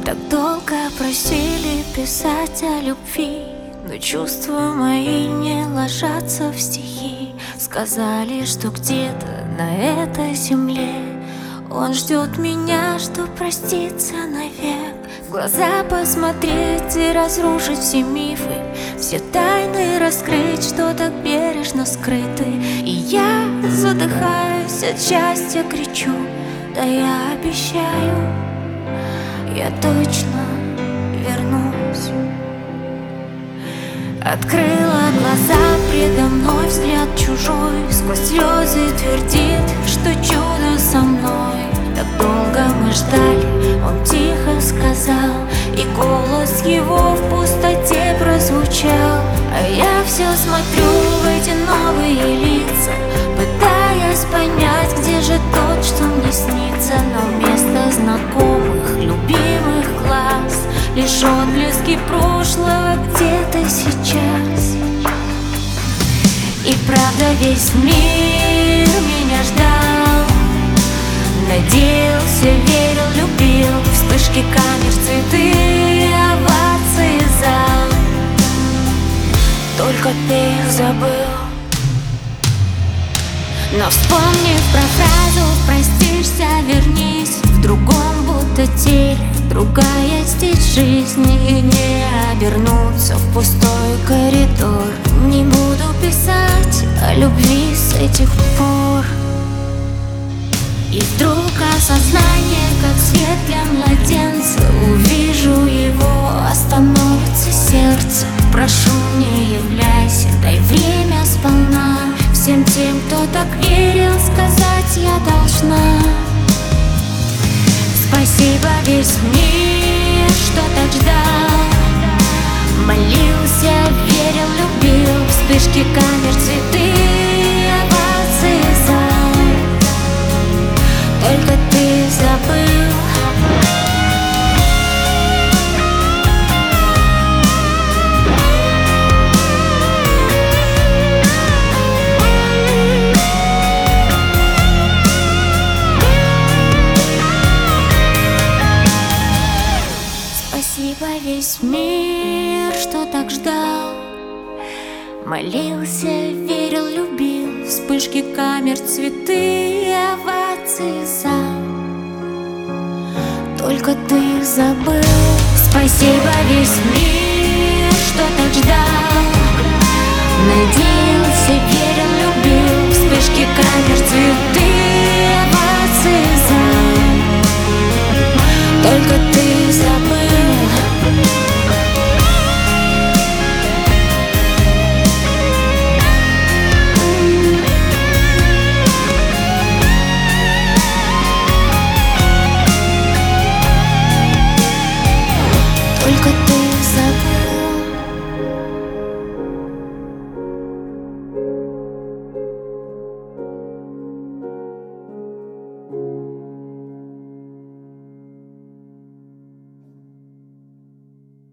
Так долго просили писать о любви, но чувства мои не ложатся в стихи. Сказали, что где-то на этой земле он ждет меня, чтоб проститься навек. В глаза посмотреть и разрушить все мифы, все тайны раскрыть, что так бережно скрыты. И я задыхаюсь от счастья, кричу: да я обещаю, я точно вернусь. Открыла глаза, предо мной взгляд чужой, сквозь слезы твердит, что чудо со мной. Так долго мы ждали, он тихо сказал, и голос его в пустоте прозвучал. А я все смотрю в эти новые лица, пытаясь понять, где же тот, что мне снится. Но вместо знакомых, любимых глаз лишь отблески прошлого где-то сейчас. И правда весь мир меня ждал, надеялся, верил, любил. Вспышки камер, цветы, овации, зал. Только ты их забыл. Но вспомнив про фразу «простишься, вернись», в другом будто теле другая стечь жизни. И не обернуться в пустой коридор. Не буду писать о любви с этих пор. И вдруг осознание, как свет для младенца. Увижу его, остановится сердце. Прошу, не являйся, дай время сполна. Всем тем, кто так верил, сказать я должна: спасибо весь мир, что так ждал. Молился, верил, любил. Вспышки камер, цветы, овации, зал. Только ты забыл. Спасибо весь мир, что так ждал. Молился, верил, любил. Вспышки камер, цветы, овации, зал. Только ты забыл. Спасибо весь мир, что так ждал. Надеялся, верил, любил. Вспышки камер, цветы.